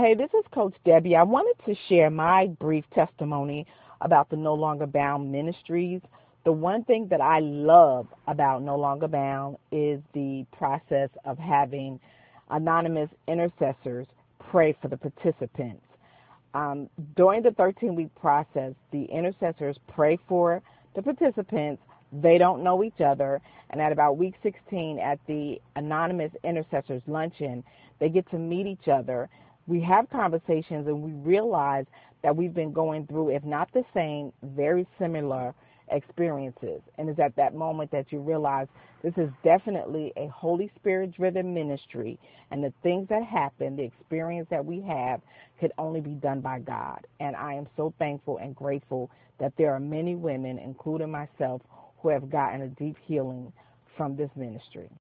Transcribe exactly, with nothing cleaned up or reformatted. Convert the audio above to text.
Hey, this is Coach Debbie. I wanted to share my brief testimony about the No Longer Bound Ministries. The one thing that I love about No Longer Bound is the process of having anonymous intercessors pray for the participants. Um, during the thirteen-week process, the intercessors pray for the participants. They don't know each other, and at about week sixteen at the Anonymous Intercessors Luncheon, they get to meet each other. We have conversations, and we realize that we've been going through, if not the same, very similar experiences. And it's at that moment that you realize this is definitely a Holy Spirit-driven ministry, and the things that happen, the experience that we have, could only be done by God. And I am so thankful and grateful that there are many women, including myself, who have gotten a deep healing from this ministry.